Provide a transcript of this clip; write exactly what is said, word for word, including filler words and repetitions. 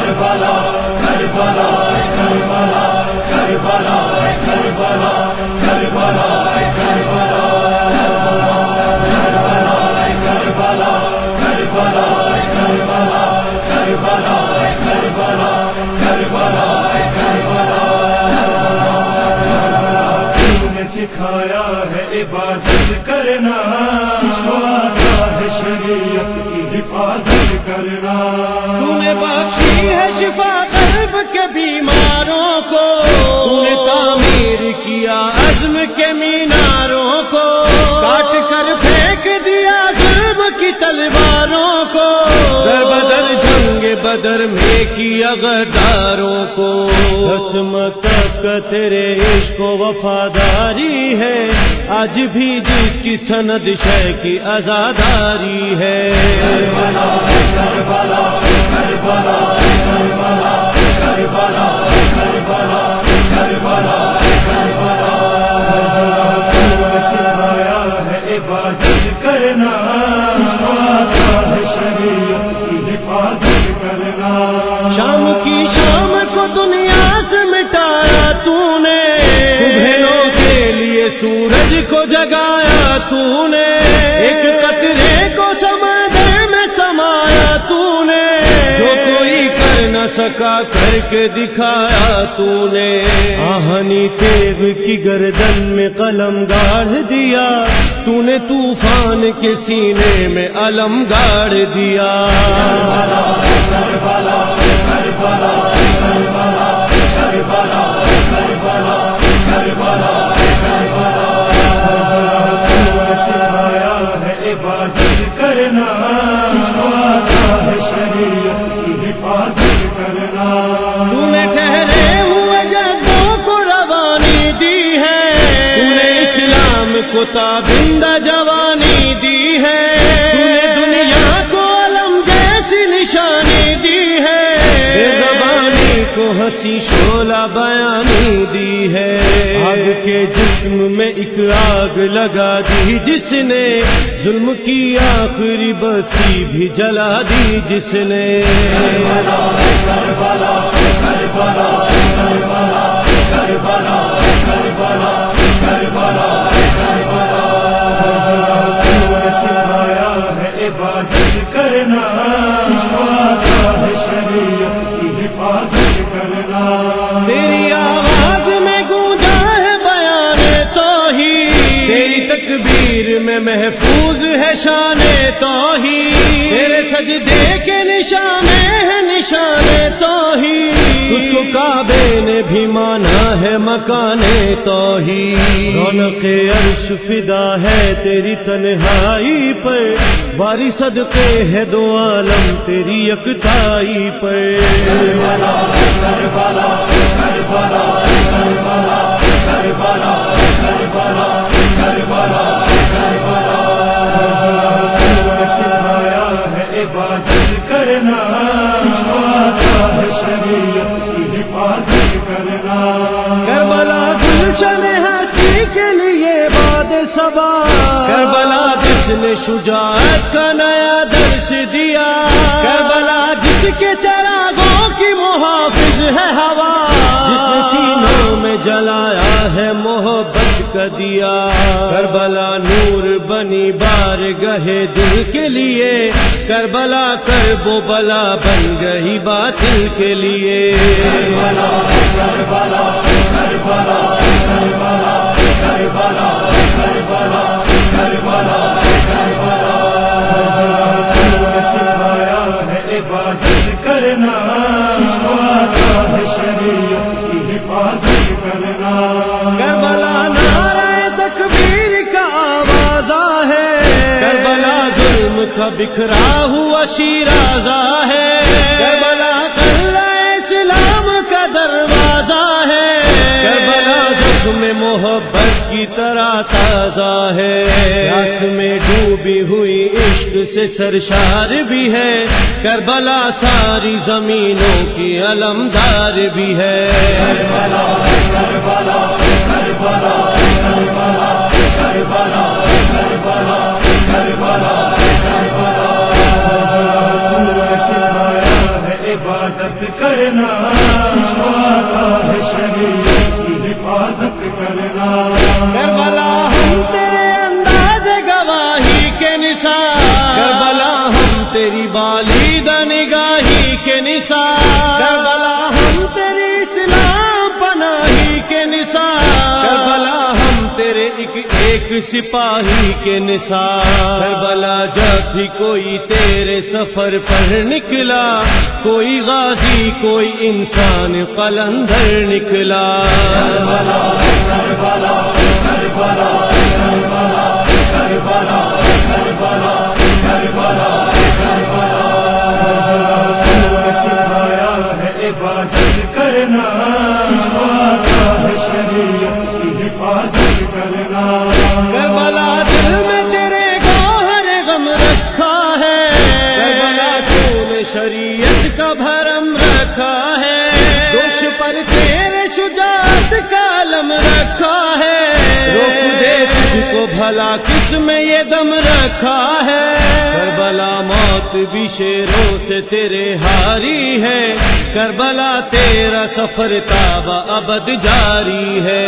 کربلا کربلا کربلا کربلا کربلا کربلا کربلا کربلا کربلا کربلا کربلا کربلا کربلا کربلا تم نے سکھایا ہے عبادت کرنا، سکھایا ہے شریعت کی حفاظت کرنا، تو نے بخشی ہے شفا قلب کے بیماروں کو، تو نے تعمیر کیا عزم کے میناروں کو، کاٹ کر پھینک دیا ظلم کی تلواروں کو، در بدر جنگ بدر میں کیا غداروں کو، عصمت کا تیرے عشق و وفاداری ہے، آج بھی جس کی سند شے کی آزاداری ہے۔ کربلا کربلا کربلا کربلا کربلا کربلا کربلا کربلا سکھایا ہے عبادت کرنا، سکھایا ہے شریعت کی حفاظت کرنا، شام کی شام کو دنیا سے مٹایا تو نے، صبحوں کے لیے سورج کو جگایا تو نے، ایک قطرے کو سمندر میں سمایا تو نے، جو کوئی کر نہ سکا کر کے دکھایا تو نے، آہنی تیغ کی گردن میں قلم گاڑ دیا تو نے، طوفان کے سینے میں علم گاڑ دیا۔ کربلا کربلا کربلا کربلا کربلا کربلا کربلا کربلا سکھایا ہے عبادت کرنا، سکھایا ہے شریعت کی حفاظت کرنا، تو نے ٹھہرے ہوئے جذبوں کو روانی دی ہے، تو نے اسلام کو تابندہ جوانی دی ہے، تو نے دنیا کو علم جیسی نشانی دی ہے، بے زبانی کو ہنسی شعلہ بیانی دی ہے، آگ کے جسم میں ایک آگ لگا دی جس نے، ظلم کی آخری بستی بھی جلا دی جس نے۔ کربلا کربلا کربلا کربلا کربلا کربلا کربلا کربلا سکھایا ہے عبادت کرنا، سکھایا ہے شریعت کی حفاظت کرنا، تیری آواز میں گونجا ہے بیان توحید، تیری تکبیر میں محفوظ ہے شان توحید، تیرے سجدے کے نشانے ہیں نشان توحید، تجھ کو کعبے نے بھی مانا ہے مکان توحید، رونق عرش فدا ہے تیری تنہائی پر، باری صدقے ہے دو عالم تیری یکتائی پر۔ کربلا کربلا کربلا کربلا کربلا کربلا کربلا کربلا سکھایا ہے عبادت کرنا، سکھایا ہے شریعت کی حفاظت کرنا، کربلا گلشن ہستی کے لیے باد صبا، کربلا جس نے شجاعت کا نیا درس دیا، کربلا جس کے چراغوں کی محافظ ہے ہوا، جس نے سینوں میں جلایا ہے محبت کا دیا، کربلا نور بنی بار گہے دل کے لیے، کربلا کرب و بلا بن گئی باطل کے لیے۔ کربلا کربلا کربلا کربلا کربلا کربلا کربلا کربلا سکھایا ہے عبادت کرنا، سکھایا ہے شریعت کی حفاظت کرنا، کربلا نعرہ تکبیر کا آوازہ ہے، کربلا ظلم کا بکھرا ہوا شیرازہ ہے، کربلا قلعہ اسلام کا دروازہ ہے، کربلا زخم محبت کی طرح تازہ ہے، رس میں ڈوبی ہوئی عشق سے سرشار بھی ہے، کربلا ساری زمینوں کی علمدار بھی ہے۔ کربلا کربلا کربلا کربلا کربلا کربلا کربلا کربلا سکھایا ہے عبادت عبادت کرنا، آتا ہے شریعت کی حفاظت کرنا۔ کربلا ہم تیرے انداز گواہی کے نثار، کربلا ہم تیری بالیدہ نگاہی کے نثار، کربلا ہم تیری اسلام پناہی کے نثار، کربلا ہم تیرے ایک ایک سپاہی کے نثار۔ کربلا جب بھی کوئی تیرے سفر پر نکلا، کوئی غازی کوئی انسان قلندر نکلا۔ کربلا کربلا کربلا کربلا کربلا کربلا کربلا کربلا، سکھایا ہے عبادت کرنا، آتا ہے شریعت کی حفاظت کرنا۔ کربلا دل میں تیرے گوہر غم رکھا ہے، کربلا تو نے شریعت کا بھرم رکھا ہے، دوش پر تیرے شجاعت کا علم رکھا ہے، روک دے تجھ کو بھلا کس میں یہ دم رکھا ہے۔ کربلا موت بھی شیروں سے تیرے ہاری ہے، کربلا تیرا سفر تاب ابد جاری ہے۔